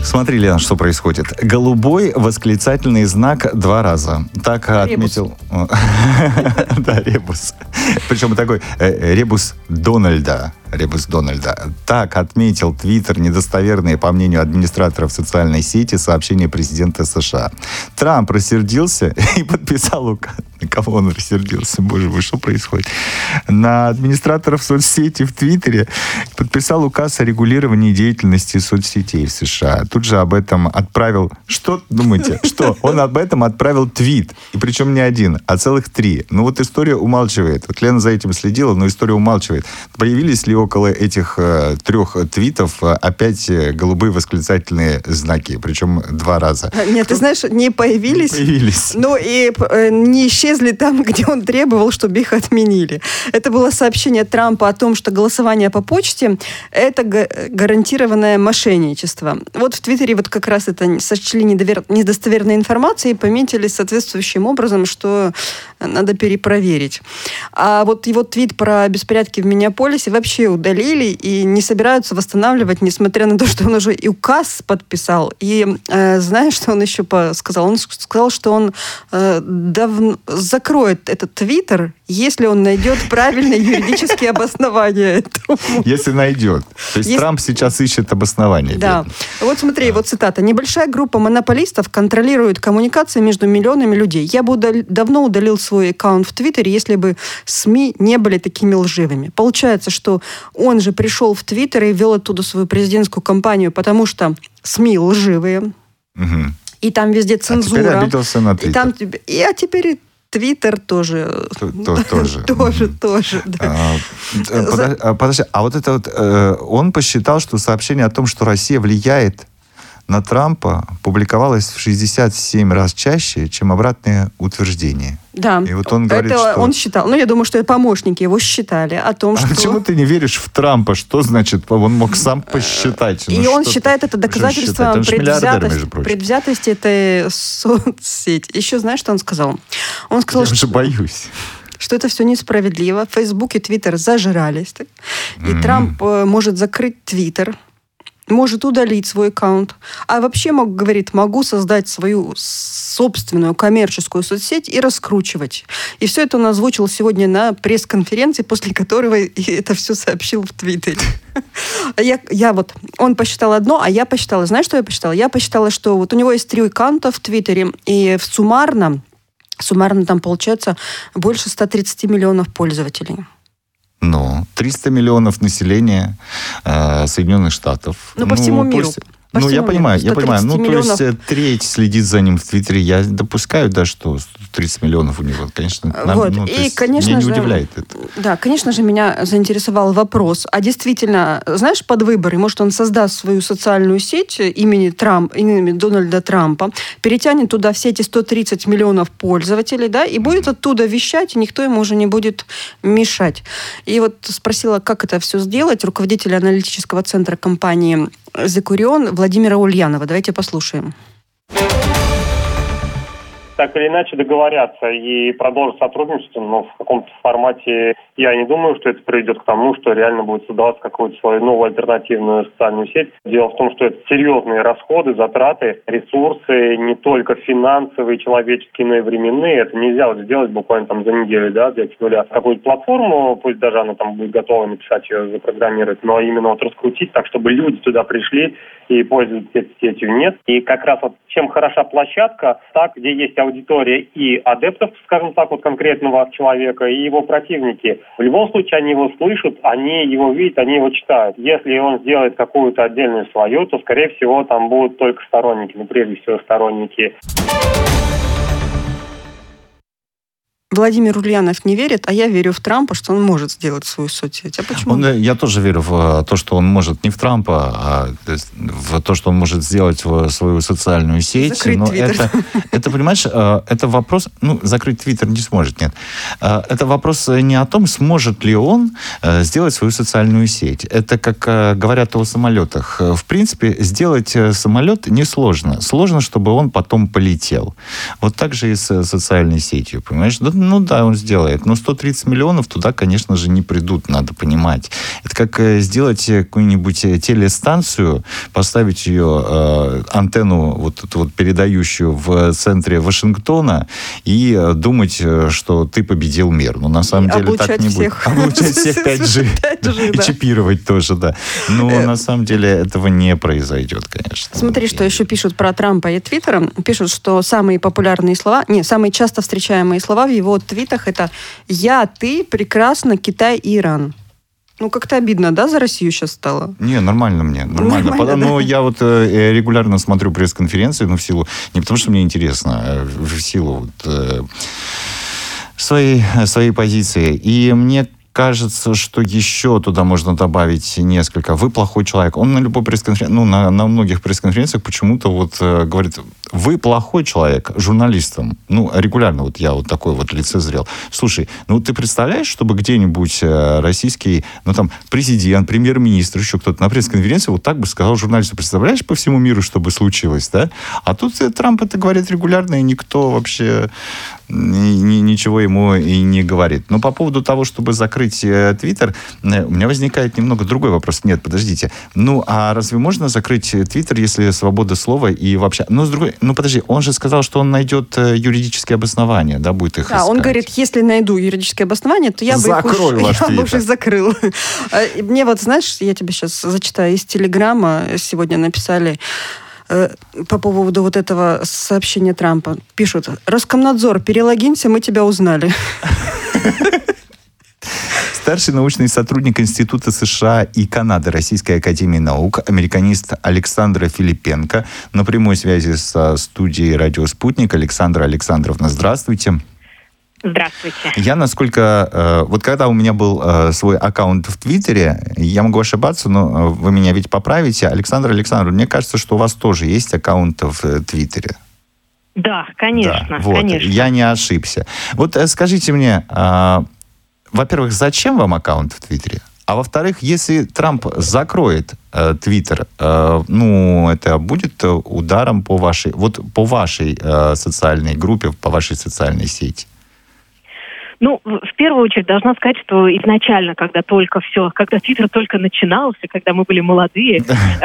Смотри, Лена, что происходит. Голубой восклицательный знак 2 раза. Так отметил... Да, ребус. Причем такой ребус Дональда. Так отметил Твиттер недостоверные, по мнению администраторов социальной сети, сообщения президента США. Трамп рассердился и подписал указ. На кого он рассердился? Боже мой, что происходит? На администраторов соцсети в Твиттере подписал указ о регулировании деятельности соцсетей в США. Тут же об этом отправил... Что думаете? Что? Он об этом отправил твит. И причем не один, а целых 3. Ну вот история умалчивает. Вот Лена за этим следила, но история умалчивает. Появились ли около этих 3 твитов опять голубые восклицательные знаки? Причем 2 раза. Нет, ты знаешь, не появились. Не появились. Ну и не исчезли там, где он требовал, чтобы их отменили. Это было сообщение Трампа о том, что голосование по почте – это гарантированное мошенничество. Вот в Твиттере вот как раз это сочли недостоверной информацией и пометили соответствующим образом, что надо перепроверить. А вот его твит про беспорядки в Миннеаполисе вообще удалили и не собираются восстанавливать, несмотря на то, что он уже и указ подписал. И знаешь, что он еще сказал? Он сказал, что он давно закроет этот твиттер, если он найдет правильное юридическое обоснование этому. Если найдет. То есть Трамп сейчас ищет обоснование. Да. Вот смотри, вот цитата. «Небольшая группа монополистов контролирует коммуникации между миллионами людей. Я бы давно удалил свой аккаунт в Твиттере, если бы СМИ не были такими лживыми». Получается, что он же пришел в Твиттер и вел оттуда свою президентскую кампанию, потому что СМИ лживые. Угу. И там везде цензура. А теперь обиделся на Твиттер. А теперь Твиттер тоже. Тоже. Подожди, а вот это вот он посчитал, что сообщение о том, что Россия влияет на Трампа, публиковалось в 67 раз чаще, чем обратные утверждения. Да, и вот он говорит, это что... он считал. Ну, я думаю, что помощники его считали о том, что... почему ты не веришь в Трампа? Что значит? Он мог сам посчитать. И он считает это доказательством предвзятости этой соцсети. Еще знаешь, что он сказал? Он сказал, я уже боюсь. Что это все несправедливо. Фейсбук и Твиттер зажрались. И Трамп может закрыть Твиттер, может удалить свой аккаунт. А вообще, говорит, могу создать свою собственную коммерческую соцсеть и раскручивать. И все это он озвучил сегодня на пресс-конференции, после которого это все сообщил в Твиттере. Он посчитал одно, а я посчитала. Знаешь, что я посчитала? Я посчитала, что вот у него есть 3 аккаунта в Твиттере, и суммарно там получается больше 130 миллионов пользователей. 300 миллионов населения Соединенных Штатов. По всему миру. Я понимаю. То есть треть следит за ним в Твиттере. Я допускаю, да, что 30 миллионов у него, конечно. Конечно меня не же, удивляет это. Да, конечно же, меня заинтересовал вопрос. А действительно, знаешь, под выборы, может, он создаст свою социальную сеть имени Дональда Трампа, перетянет туда все эти 130 миллионов пользователей, да, и будет оттуда вещать, и никто ему уже не будет мешать. И вот спросила, как это все сделать, руководитель аналитического центра компании «Зекурион» Владимира Ульянова. Давайте послушаем. Так или иначе договорятся и продолжат сотрудничество, но в каком-то формате я не думаю, что это приведет к тому, что реально будет создаваться какую-то свою новую альтернативную социальную сеть. Дело в том, что это серьезные расходы, затраты, ресурсы, не только финансовые, человеческие, но и временные. Это нельзя сделать буквально за неделю, взять с нуля какую-то платформу, пусть даже она будет готова написать ее, запрограммировать, но именно раскрутить так, чтобы люди туда пришли и пользоваться этой сетью нет. И как раз чем хороша площадка, где есть аудитория и адептов, скажем так, конкретного человека, и его противники. В любом случае они его слышат, они его видят, они его читают. Если он сделает какую-то отдельную свою, то, скорее всего, там будут только сторонники, прежде всего сторонники. Владимир Ульянов не верит, а я верю в Трампа, что он может сделать свою соцсеть. А почему? Я тоже верю в то, что он может не в Трампа, а в то, что он может сделать свою социальную сеть. Закрыть Твиттер. Это, понимаешь, это вопрос... закрыть Твиттер не сможет, нет. Это вопрос не о том, сможет ли он сделать свою социальную сеть. Это, как говорят о самолетах. В принципе, сделать самолет несложно. Сложно, чтобы он потом полетел. Вот так же и с социальной сетью, понимаешь? Ну да, он сделает. Но 130 миллионов туда, конечно же, не придут, надо понимать. Это как сделать какую-нибудь телестанцию, поставить ее, антенну вот эту вот передающую в центре Вашингтона и думать, что ты победил мир. Но на самом деле так не будет. Облучать всех 5G. И чипировать тоже, да. Но на самом деле этого не произойдет, конечно. Смотри, что еще пишут про Трампа и Твиттера. Пишут, что самые популярные слова, самые часто встречаемые слова в его твитах это «Я, ты, прекрасно, Китай и Иран». Ну, как-то обидно, да, за Россию сейчас стало? Не, нормально мне. Нормально. Но я вот регулярно смотрю пресс-конференции, но в силу... Не потому, что мне интересно, а в силу своей позиции. И мне кажется, что еще туда можно добавить несколько. Вы плохой человек. Он на любой пресс-конференции, на многих пресс-конференциях почему-то вот говорит, вы плохой человек журналистам. Регулярно вот я вот такой вот лицезрел. Слушай, ты представляешь, чтобы где-нибудь российский, президент, премьер-министр, еще кто-то на пресс-конференции вот так бы сказал журналисту, представляешь, по всему миру, что бы случилось, да? А тут Трамп это говорит регулярно, и никто вообще ничего ему и не говорит. Но по поводу того, чтобы закрыть Твиттер, у меня возникает немного другой вопрос. Нет, подождите. А разве можно закрыть Твиттер, если свобода слова и вообще... Подожди, он же сказал, что он найдет юридические обоснования, да, будет их искать. Он говорит, если найду юридические обоснования, то я бы их уже закрыл. Мне вот, знаешь, я тебе сейчас зачитаю из Телеграма, сегодня написали по поводу вот этого сообщения Трампа. Пишут, Роскомнадзор, перелогинься, мы тебя узнали. Старший научный сотрудник Института США и Канады Российской академии наук, американист Александра Филипенко на прямой связи со студией «Радио Спутник». Александра Александровна, здравствуйте. Здравствуйте. Я, вот когда у меня был свой аккаунт в Твиттере, я могу ошибаться, но вы меня ведь поправите. Александра Александровна, мне кажется, что у вас тоже есть аккаунт в Твиттере. Да, конечно. Да, вот, конечно. Я не ошибся. Вот скажите мне, во-первых, зачем вам аккаунт в Твиттере? А во-вторых, если Трамп закроет Твиттер, это будет ударом по вашей социальной группе, по вашей социальной сети? В первую очередь должна сказать, что изначально, когда Твиттер только начинался, когда мы были молодые,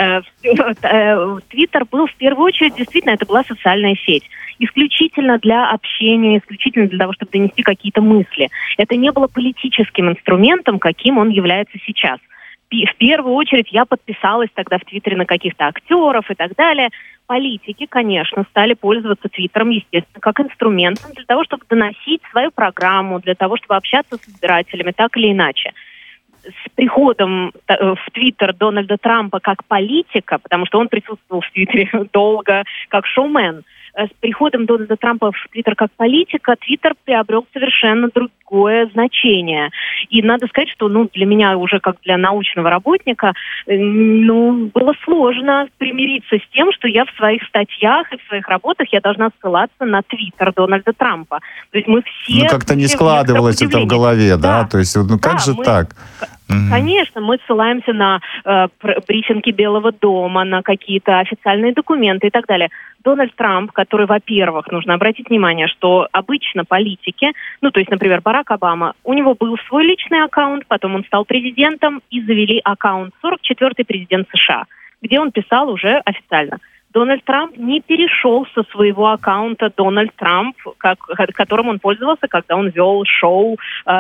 Твиттер был в первую очередь, действительно, это была социальная сеть. Исключительно для общения, исключительно для того, чтобы донести какие-то мысли. Это не было политическим инструментом, каким он является сейчас. В первую очередь я подписалась тогда в Твиттере на каких-то актеров и так далее. Политики, конечно, стали пользоваться Твиттером, естественно, как инструментом для того, чтобы доносить свою программу, для того, чтобы общаться с избирателями так или иначе. С приходом в Твиттер Дональда Трампа как политика, потому что он присутствовал в Твиттере долго как шоумен, с приходом Дональда Трампа в Твиттер как политика, Твиттер приобрел совершенно другое значение. И надо сказать, что для меня уже как для научного работника было сложно примириться с тем, что я в своих статьях и в своих работах я должна ссылаться на Твиттер Дональда Трампа. То есть мы все... как-то не складывалось это в голове, да? То есть, как же так? Конечно, мы ссылаемся на брифинги Белого дома, на какие-то официальные документы и так далее. Дональд Трамп, который, во-первых, нужно обратить внимание, что обычно политики, то есть, например, Барак Обама, у него был свой личный аккаунт, потом он стал президентом и завели аккаунт 44-й президент США, где он писал уже официально. Дональд Трамп не перешел со своего аккаунта Дональд Трамп, которым он пользовался, когда он вел шоу,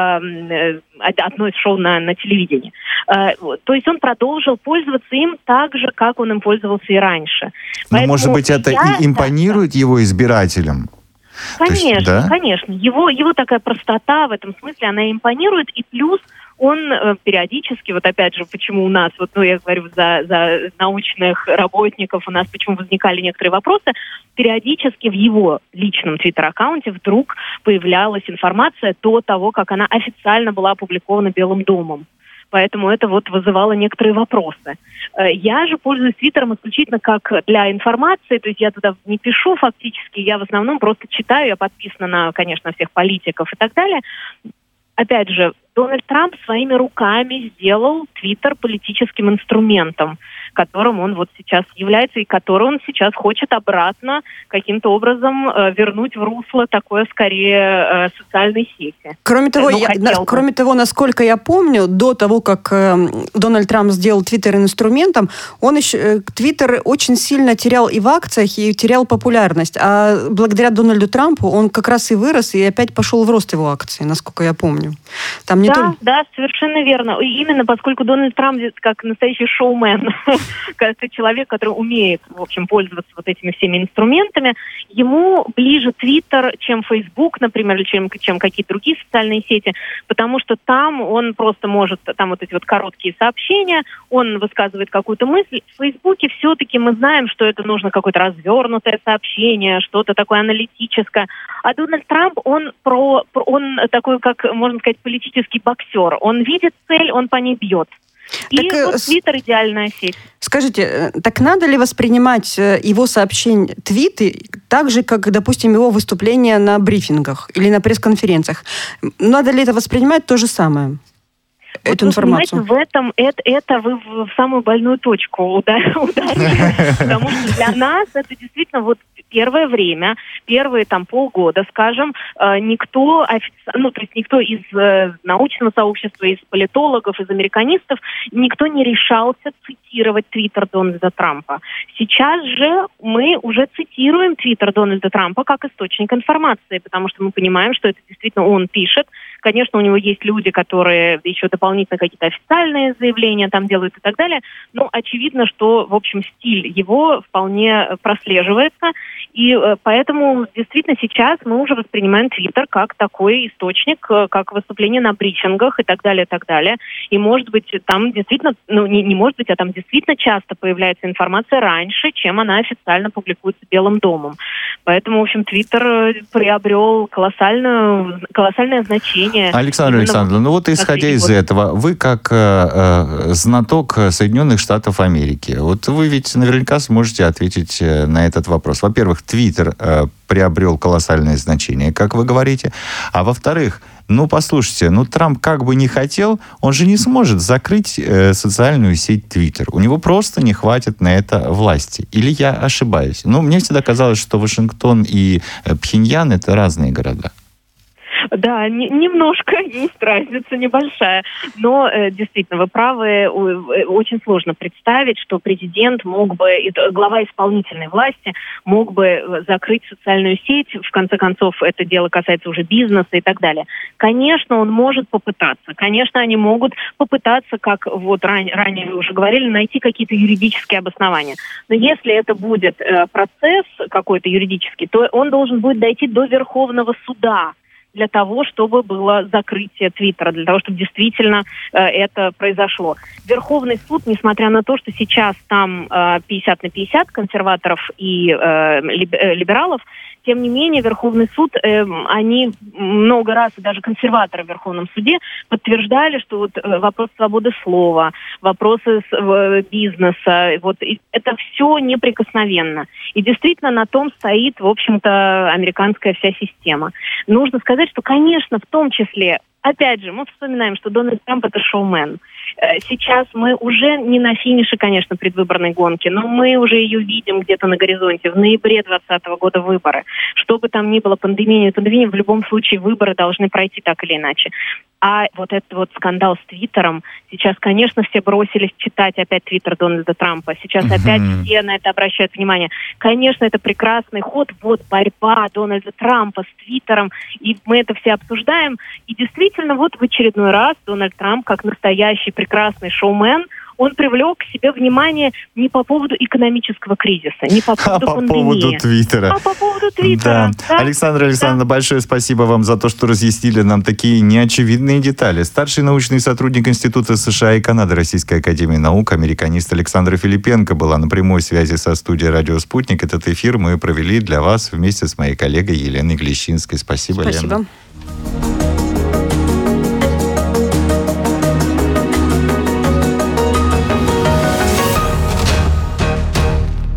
одно из шоу на телевидении. То есть он продолжил пользоваться им так же, как он им пользовался и раньше. Но, может быть, это и импонирует его избирателям? Конечно, есть, да? Конечно. Его такая простота в этом смысле, она импонирует, и плюс он периодически, опять же, почему у нас, я говорю за научных работников, у нас почему возникали некоторые вопросы, периодически в его личном твиттер-аккаунте вдруг появлялась информация до того, как она официально была опубликована Белым домом. Поэтому это вызывало некоторые вопросы. Я же пользуюсь Твиттером исключительно как для информации, то есть я туда не пишу фактически, я в основном просто читаю, я подписана конечно, на всех политиков и так далее. Опять же, Дональд Трамп своими руками сделал Твиттер политическим инструментом. которым он вот сейчас является и который он сейчас хочет обратно каким-то образом вернуть в русло такое, скорее, социальной сети. Кроме того, насколько я помню, до того, как Дональд Трамп сделал Твиттер инструментом, Твиттер очень сильно терял и в акциях, и терял популярность. А благодаря Дональду Трампу он как раз и вырос, и опять пошел в рост его акций, насколько я помню. Да, совершенно верно. И именно поскольку Дональд Трамп как настоящий шоумен, это человек, который умеет, в общем, пользоваться вот этими всеми инструментами, ему ближе Твиттер, чем Фейсбук, например, или чем какие-то другие социальные сети, потому что там он просто может, там вот эти вот короткие сообщения, он высказывает какую-то мысль. В Фейсбуке все-таки мы знаем, что это нужно какое-то развернутое сообщение, что-то такое аналитическое. А Дональд Трамп, он такой, как, можно сказать, политический боксер. Он видит цель, он по ней бьет. И вот Твиттер идеальная сеть. Скажите, так надо ли воспринимать его сообщения, твиты, так же, как, допустим, его выступления на брифингах или на пресс-конференциях? Надо ли это воспринимать то же самое? Эту информацию. В этом это вы в самую больную точку ударили, потому что для нас это действительно вот первое время, первые там полгода, скажем, никто из научного сообщества, из политологов, из американистов, никто не решался цитировать Твиттер Дональда Трампа. Сейчас же мы уже цитируем Твиттер Дональда Трампа как источник информации, потому что мы понимаем, что это действительно он пишет. Конечно, у него есть люди, которые еще дополнительно какие-то официальные заявления там делают и так далее, но очевидно, что, в общем, стиль его вполне прослеживается, и поэтому действительно сейчас мы уже воспринимаем Твиттер как такой источник, как выступление на брифингах и так далее, и так далее. И, может быть, там действительно, не может быть, а там действительно часто появляется информация раньше, чем она официально публикуется Белым домом. Поэтому, в общем, Твиттер приобрел колоссальное значение. Александра Александровна, вот исходя из этого, вы как знаток Соединенных Штатов Америки, вот вы ведь наверняка сможете ответить на этот вопрос. Во-первых, Твиттер приобрел колоссальное значение, как вы говорите, а во-вторых, послушайте, Трамп как бы не хотел, он же не сможет закрыть социальную сеть Твиттер. У него просто не хватит на это власти. Или я ошибаюсь? Мне всегда казалось, что Вашингтон и Пхеньян — это разные города. Да, немножко есть разница небольшая, но действительно, вы правы, очень сложно представить, что президент мог бы, глава исполнительной власти мог бы закрыть социальную сеть, в конце концов, это дело касается уже бизнеса и так далее. Конечно, он может попытаться, конечно, они могут попытаться, как вот ранее вы уже говорили, найти какие-то юридические обоснования, но если это будет процесс какой-то юридический, то он должен будет дойти до Верховного суда, для того, чтобы было закрытие Твиттера, для того, чтобы действительно это произошло. Верховный суд, несмотря на то, что сейчас там 50 на 50 консерваторов и либералов, тем не менее, Верховный суд, они много раз, и даже консерваторы в Верховном суде подтверждали, что вот вопрос свободы слова, вопросы бизнеса, вот это все неприкосновенно. И действительно на том стоит, в общем-то, американская вся система. Нужно сказать, что, конечно, в том числе, опять же, мы вспоминаем, что Дональд Трамп — это шоумен. Сейчас мы уже не на финише, конечно, предвыборной гонки, но мы уже ее видим где-то на горизонте. В ноябре 2020 года выборы. Что бы там ни было, пандемия, в любом случае выборы должны пройти так или иначе. А вот этот вот скандал с Твиттером, сейчас, конечно, все бросились читать опять Твиттер Дональда Трампа. Сейчас опять все на это обращают внимание. Конечно, это прекрасный ход. Вот борьба Дональда Трампа с Твиттером. И мы это все обсуждаем. И действительно, вот в очередной раз Дональд Трамп, как настоящий прекрасный шоумен, он привлек к себе внимание не по поводу экономического кризиса, не по поводу пандемии. А по поводу Твиттера. Да. Александра Александровна, большое спасибо вам за то, что разъяснили нам такие неочевидные детали. Старший научный сотрудник Института США и Канады Российской академии наук, американист Александра Филипенко была на прямой связи со студией «Радио Спутник». Этот эфир мы провели для вас вместе с моей коллегой Еленой Глещинской. Спасибо, Лена.